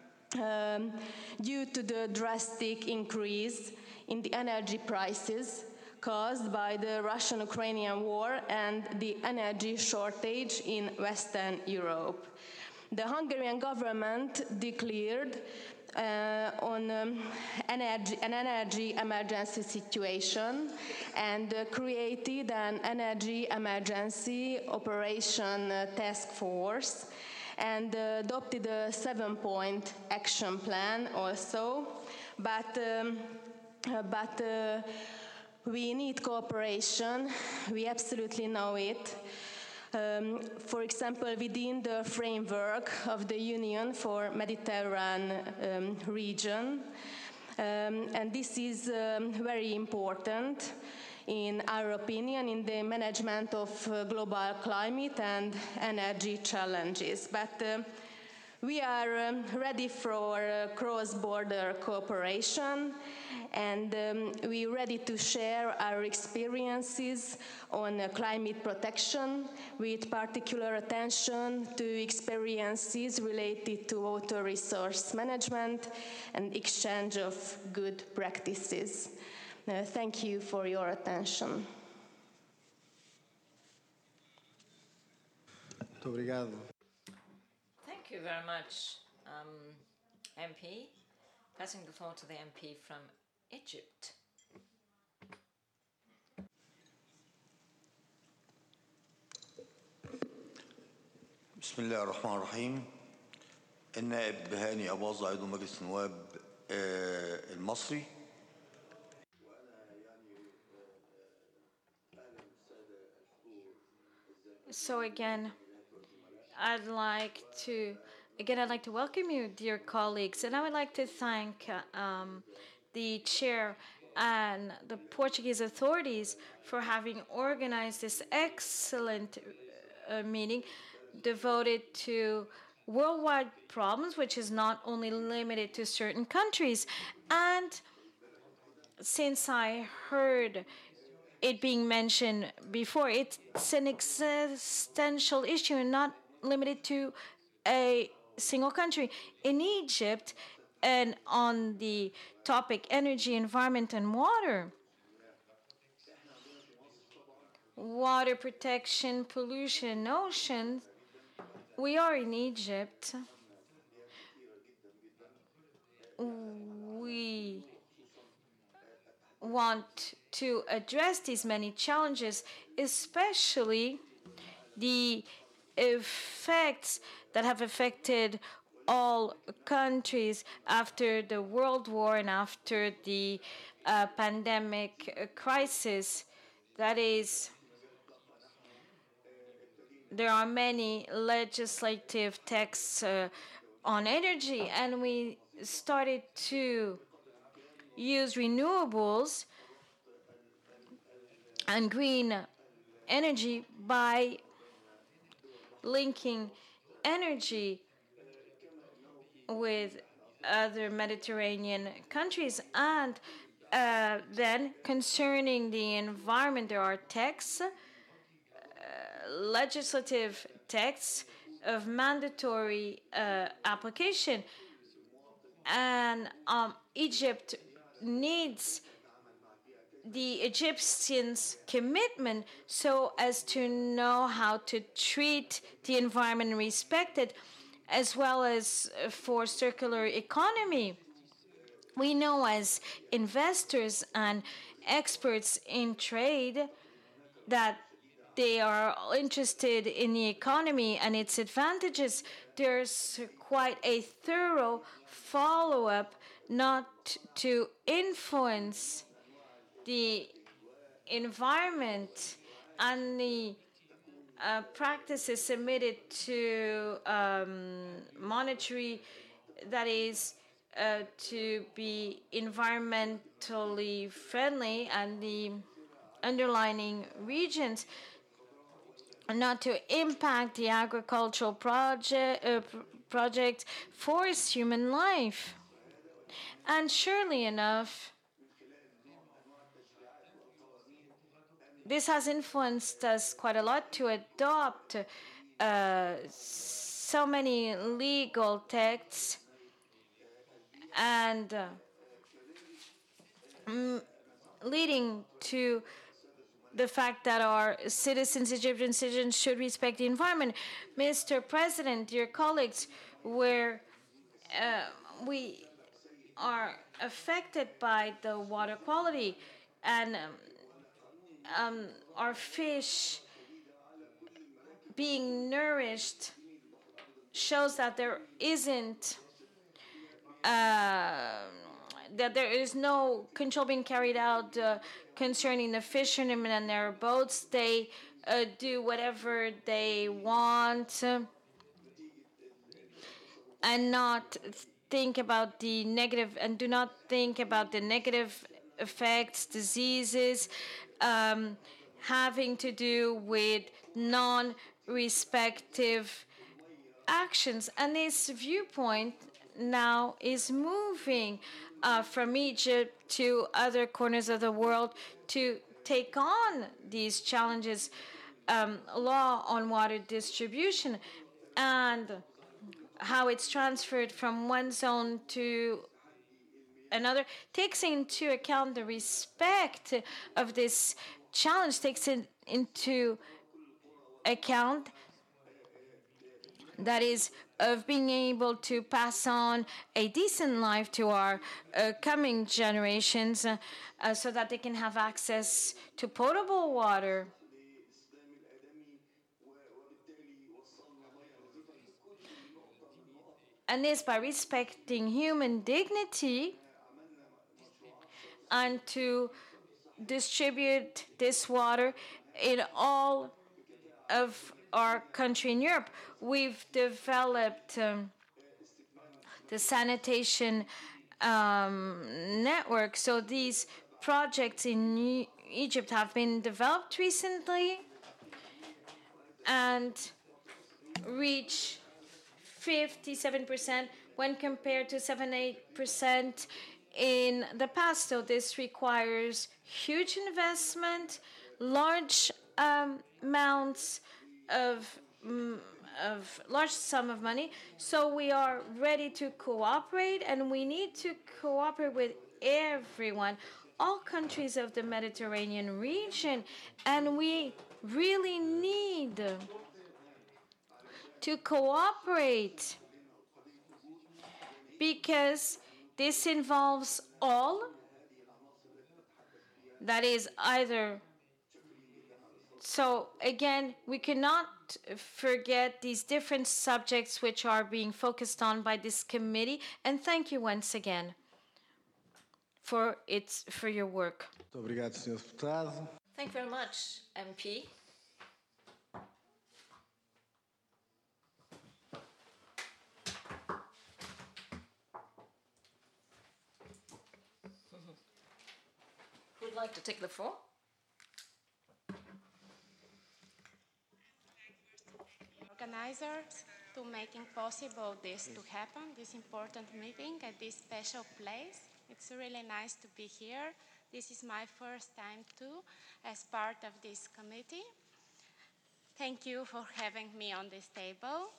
um, due to the drastic increase in the energy prices caused by the Russian-Ukrainian war and the energy shortage in Western Europe. The Hungarian government declared uh, on um, energy, an energy emergency situation and uh, created an energy emergency operation uh, task force and uh, adopted a seven-point action plan also, but, um, uh, but uh, we need cooperation, we absolutely know it. Um, for example, within the framework of the Union for Mediterranean um, region, um, and this is um, very important in our opinion in the management of uh, global climate and energy challenges. But uh, we are um, ready for uh, cross-border cooperation, and um, we're ready to share our experiences on uh, climate protection with particular attention to experiences related to water resource management and exchange of good practices. Uh, thank you for your attention. Muito obrigado. Thank you very much, um, M P. Passing the floor to the M P from Egypt. بسم الله الرحمن الرحيم. النائب هاني أباظة عضو مجلس النواب المصري. So again, I'd like to again I'd like to welcome you, dear colleagues, and I would like to thank uh, um, the chair and the Portuguese authorities for having organized this excellent uh, meeting devoted to worldwide problems, which is not only limited to certain countries. And since I heard it being mentioned before, it's an existential issue and not limited to a single country. In Egypt, and on the topic energy, environment, and water, water protection, pollution, oceans, we are in Egypt. We want to address these many challenges, especially the effects that have affected all countries after the World War and after the uh, pandemic crisis. That is, there are many legislative texts uh, on energy, and we started to use renewables and green energy by linking energy with other Mediterranean countries. And uh, then concerning the environment, there are texts, uh, legislative texts of mandatory uh, application. And um, Egypt needs the Egyptians' commitment so as to know how to treat the environment and respect it, as well as for circular economy. We know as investors and experts in trade that they are interested in the economy and its advantages. There's quite a thorough follow-up not to influence the environment and the uh, practices submitted to um, monetary, that is, uh, to be environmentally friendly, and the underlying regions not to impact the agricultural project, uh, project, forest, human life. And surely enough, this has influenced us quite a lot to adopt uh, so many legal texts and uh, m- leading to the fact that our citizens, Egyptian citizens, should respect the environment. Mister President, dear colleagues, where uh, we are affected by the water quality, and um, um, our fish being nourished shows that there isn't uh, that there is no control being carried out uh, concerning the fishermen and their boats. They uh, do whatever they want uh, and not think about the negative, and do not think about the negative effects, diseases, um, having to do with non-respective actions. And this viewpoint now is moving uh, from Egypt to other corners of the world to take on these challenges. Um, law on water distribution and how it's transferred from one zone to another takes into account the respect of this challenge, takes in, into account that is of being able to pass on a decent life to our uh, coming generations uh, uh, so that they can have access to potable water. And this by respecting human dignity and to distribute this water in all of our country in Europe, we've developed um, the sanitation um, network. So these projects in Egypt have been developed recently and reach fifty-seven percent when compared to seven to eight percent in the past. So this requires huge investment, large um, amounts of, um, of large sum of money. So we are ready to cooperate, and we need to cooperate with everyone, all countries of the Mediterranean region, and we really need to cooperate because this involves all. That is either. So again, we cannot forget these different subjects which are being focused on by this committee. And thank you once again for its for your work. Muito obrigado, senhor Deputado. Thank you very much, M P. Who would like to take the floor? Organizers to making possible this to happen, this important meeting at this special place. It's really nice to be here. This is my first time too as part of this committee. Thank you for having me on this table.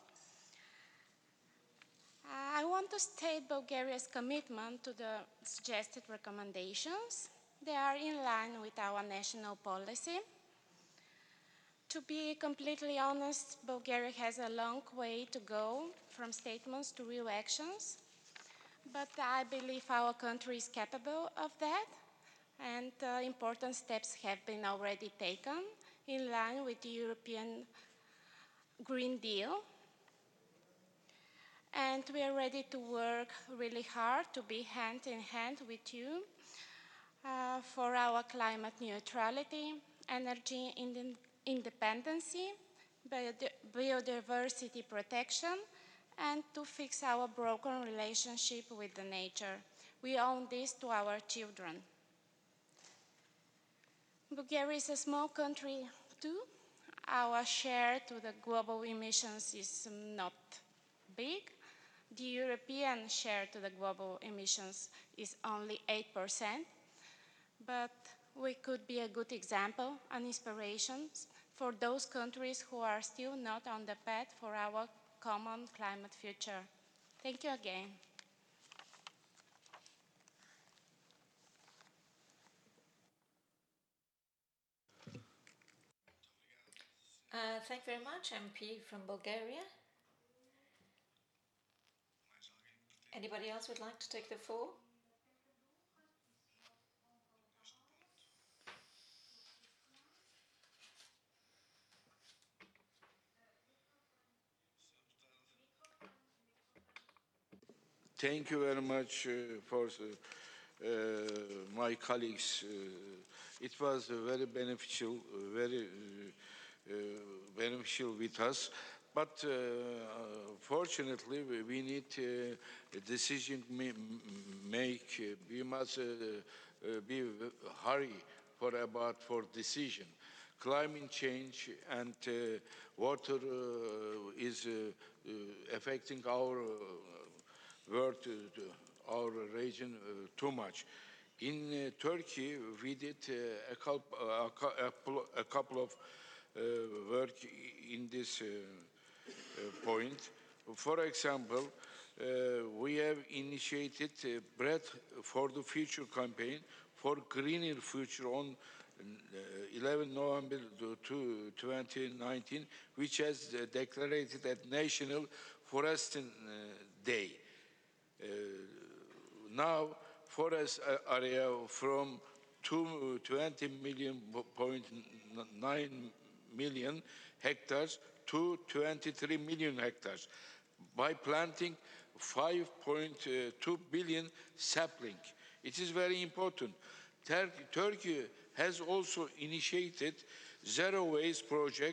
I want to state Bulgaria's commitment to the suggested recommendations. They are in line with our national policy. To be completely honest, Bulgaria has a long way to go from statements to real actions, but I believe our country is capable of that, and uh, important steps have been already taken in line with the European Green Deal. And we are ready to work really hard to be hand in hand with you uh, for our climate neutrality, energy independence, independency, biodiversity protection, and to fix our broken relationship with the nature. We owe this to our children. Bulgaria is a small country too. Our share to the global emissions is not big. The European share to the global emissions is only eight percent, but we could be a good example and inspiration for those countries who are still not on the path for our common climate future. Thank you again. Uh, thank you very much, M P from Bulgaria. Anybody else would like to take the floor? Thank you very much uh, for uh, my colleagues. Uh, it was uh, very beneficial, uh, very uh, uh, beneficial with us. But uh, fortunately, we need uh, a decision make. We must uh, uh, be hurry for about for decision. Climate change and uh, water uh, is uh, uh, affecting our uh, world, uh, our region uh, too much. In uh, Turkey, we did uh, a, couple, uh, a couple of uh, work in this uh, uh, point. For example, uh, we have initiated a Bread for the Future campaign for greener future on uh, eleventh November twenty nineteen, which has uh, declared at National Forest uh, Day. Uh, now, forest area from twenty million point nine million hectares to twenty-three million hectares by planting five point two billion sapling. It is very important. Tur Turkey has also initiated zero waste project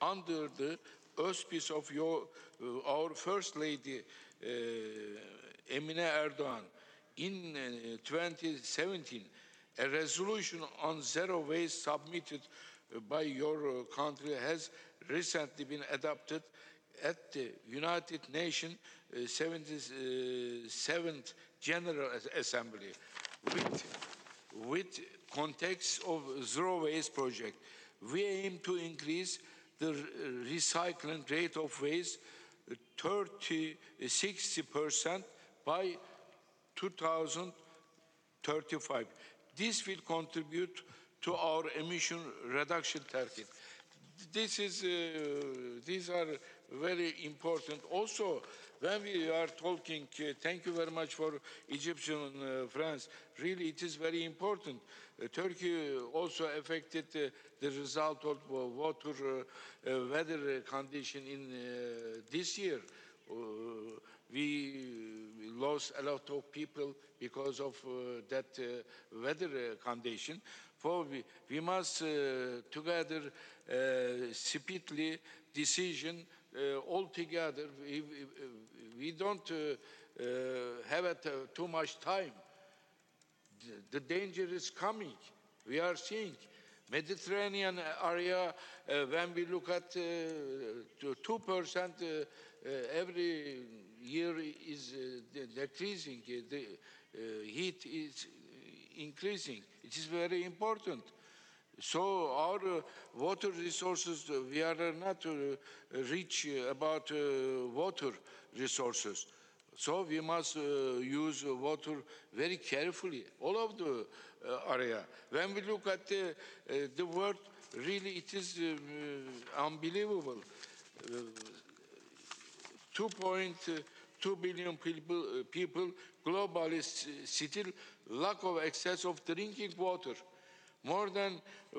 under the auspice of your, uh, our First Lady, uh, Emine Erdogan, in uh, twenty seventeen, a resolution on zero waste submitted by your uh, country has recently been adopted at the United Nations uh, seventy-seventh General Assembly with, with context of zero waste project. We aim to increase the recycling rate of waste thirty to sixty percent by two thousand thirty-five. This will contribute to our emission reduction target. This is, uh, these are very important. Also, when we are talking, uh, thank you very much for Egyptian uh, friends. Really, it is very important. Uh, Turkey also affected uh, the result of uh, water uh, uh, weather condition in uh, this year. Uh, we lost a lot of people because of uh, that uh, weather uh, condition. For we, we must uh, together uh, speedily decision uh, all together. We, we, we don't uh, uh, have it, uh, too much time. The, the danger is coming. We are seeing Mediterranean area. Uh, when we look at uh, two percent uh, uh, every year is uh, decreasing. Uh, the uh, heat is increasing. It is very important. So our uh, water resources, uh, we are not uh, rich about uh, water resources. So we must uh, use water very carefully, all of the uh, area. When we look at the, uh, the world, really it is uh, unbelievable. Uh, two point two billion people, uh, people globally still lack of access of drinking water. More than uh,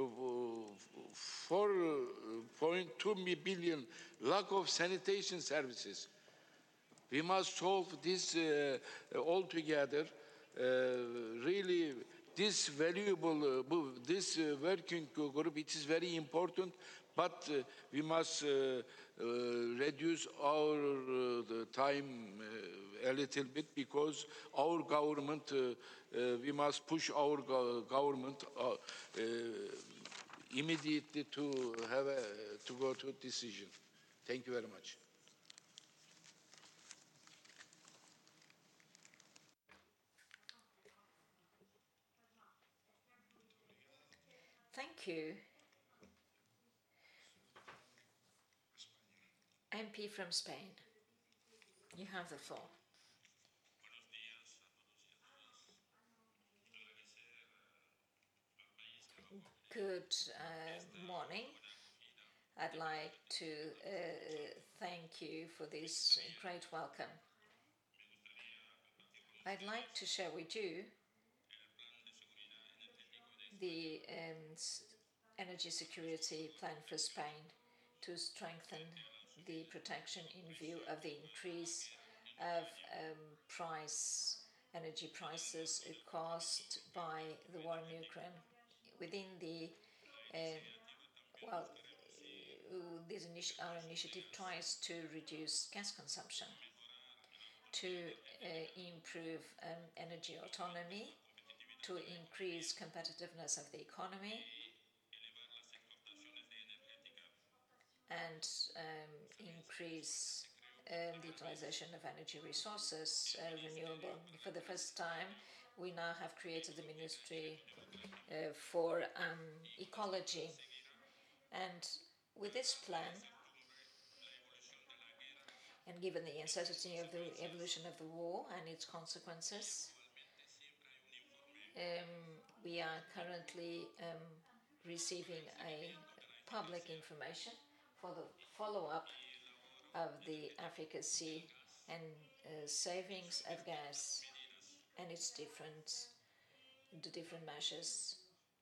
four point two billion lack of sanitation services. We must solve this uh, altogether. Uh, really, this valuable, uh, this uh, working group, it is very important, but uh, we must uh, uh, reduce our uh, the time uh, a little bit, because our government, uh, uh, we must push our go government uh, uh, immediately to have a, to go to a decision. Thank you very much. Thank you. M P from Spain, you have the floor. Good uh, morning. I'd like to uh, thank you for this great welcome. I'd like to share with you the um, energy security plan for Spain to strengthen the protection in view of the increase of um, price, energy prices caused by the war in Ukraine. Within the, uh, well, uh, this initi our initiative tries to reduce gas consumption, to uh, improve um, energy autonomy, to increase competitiveness of the economy, and um, increase um, the utilization of energy resources, uh, renewable. For the first time, we now have created the Ministry uh, for um, Ecology. And with this plan, and given the uncertainty of the evolution of the war and its consequences, um, we are currently um, receiving a public information for the follow-up of the efficacy and uh, savings of gas and its different, the different measures.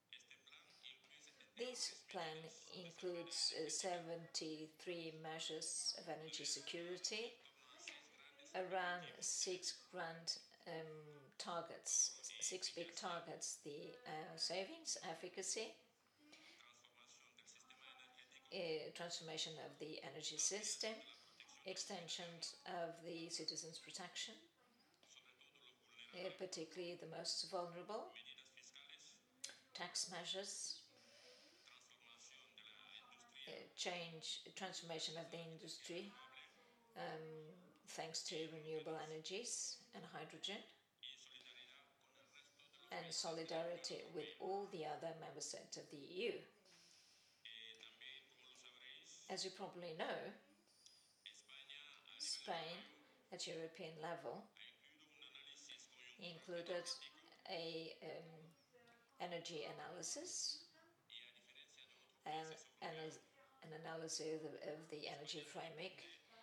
This plan includes uh, seventy-three measures of energy security, around six grand um, targets, six big targets: the uh, savings, efficacy, uh, transformation of the energy system, extension of the citizens' protection, uh, particularly the most vulnerable, tax measures, uh, change, transformation of the industry, um, thanks to renewable energies and hydrogen, and solidarity with all the other member states of the E U. As you probably know, Spain, at European level, included a um, energy analysis and, and an analysis of, of the energy framework,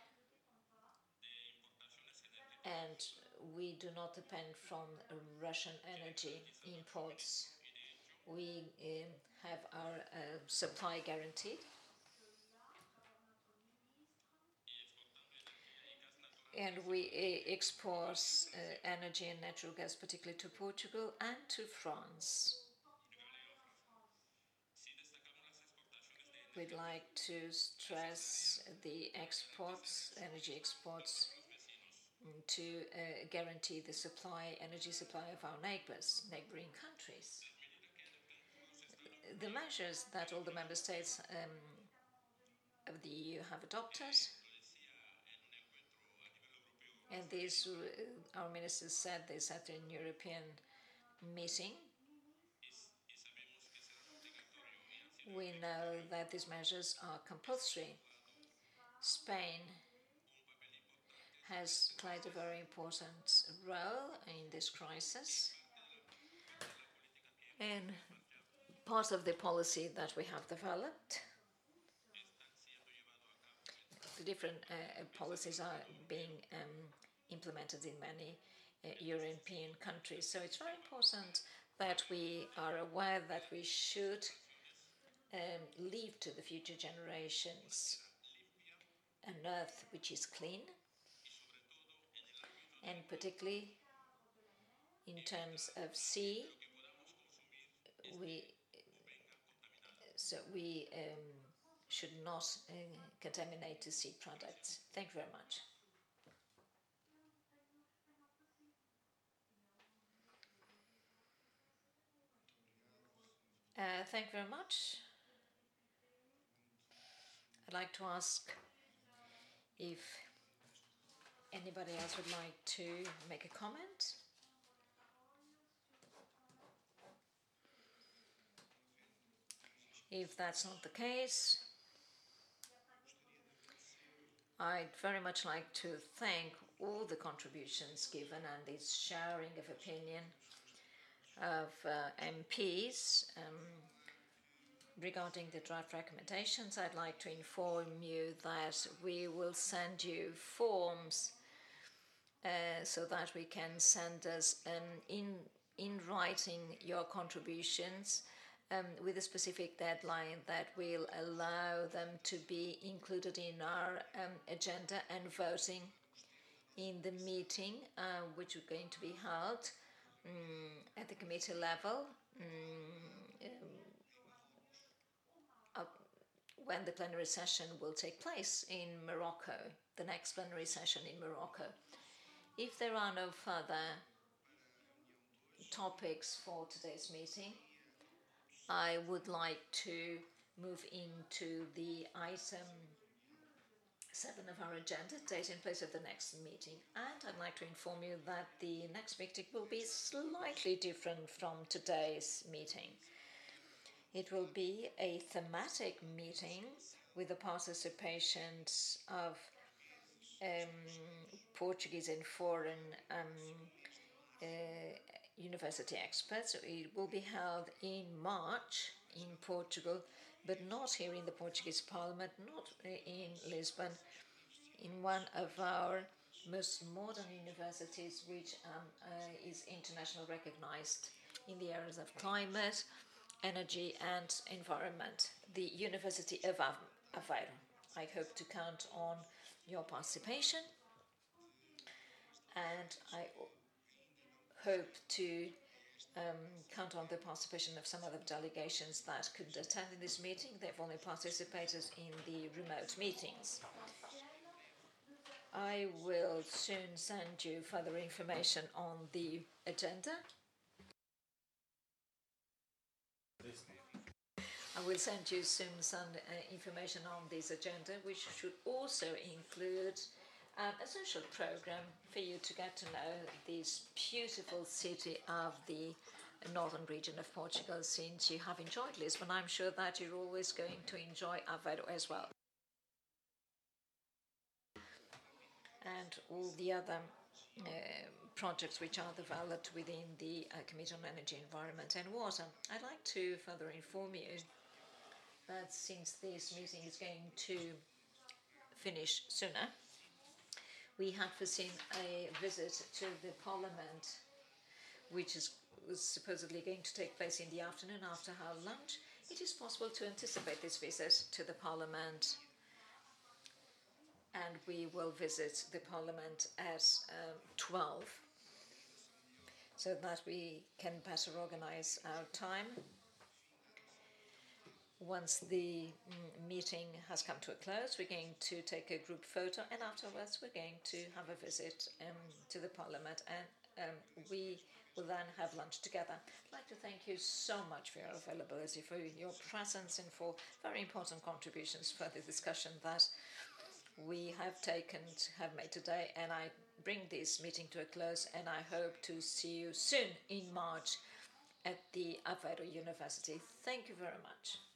and we do not depend from Russian energy imports. We um, have our uh, supply guaranteed. And we uh, export uh, energy and natural gas, particularly to Portugal and to France. We'd like to stress the exports, energy exports, to uh, guarantee the supply, energy supply of our neighbors, neighboring countries. The measures that all the member states um, of the E U have adopted, and this, uh, our ministers said this at a European meeting. We know that these measures are compulsory. Spain has played a very important role in this crisis, and part of the policy that we have developed, the different uh, policies are being um, implemented in many uh, European countries. So it's very important that we are aware that we should um, leave to the future generations an earth which is clean, and particularly in terms of sea, we so we um, should not uh, contaminate the sea products. Thank you very much. Uh, thank you very much. I'd like to ask if anybody else would like to make a comment. If that's not the case, I'd very much like to thank all the contributions given and this sharing of opinion of uh, M Ps. Um, regarding the draft recommendations, I'd like to inform you that we will send you forms uh, so that we can send us um, in, in writing your contributions um, with a specific deadline that will allow them to be included in our um, agenda and voting in the meeting, uh, which is going to be held um, at the committee level um, uh, when the plenary session will take place in Morocco, the next plenary session in Morocco. If there are no further topics for today's meeting, I would like to move into the item seven of our agenda, date and place of the next meeting. And I'd like to inform you that the next meeting will be slightly different from today's meeting. It will be a thematic meeting with the participation of um, Portuguese and foreign um, uh, university experts. It will be held in March in Portugal, but not here in the Portuguese Parliament, not in Lisbon, in one of our most modern universities, which um, uh, is internationally recognized in the areas of climate, energy and environment, the University of Aveiro. I hope to count on your participation, and I hope to um, count on the participation of some other delegations that couldn't attend in this meeting. They've only participated in the remote meetings. I will soon send you further information on the agenda. I will send you soon some uh, information on this agenda, which should also include um, a social program for you to get to know this beautiful city of the northern region of Portugal. Since you have enjoyed Lisbon, I'm sure that you're always going to enjoy Aveiro as well. And all the other uh, projects which are developed within the uh, Committee on Energy, Environment and Water. I'd like to further inform you that since this meeting is going to finish sooner, we have foreseen a visit to the Parliament, which is was supposedly going to take place in the afternoon after our lunch. It is possible to anticipate this visit to the Parliament, and we will visit the Parliament at um, twelve, so that we can better organize our time. Once the mm, meeting has come to a close, we're going to take a group photo, and afterwards we're going to have a visit um, to the Parliament, and um, we will then have lunch together. I'd like to thank you so much for your availability, for your presence, and for very important contributions for the discussion that we have taken, have made today. And I bring this meeting to a close, and I hope to see you soon in March at the Aveiro University. Thank you very much.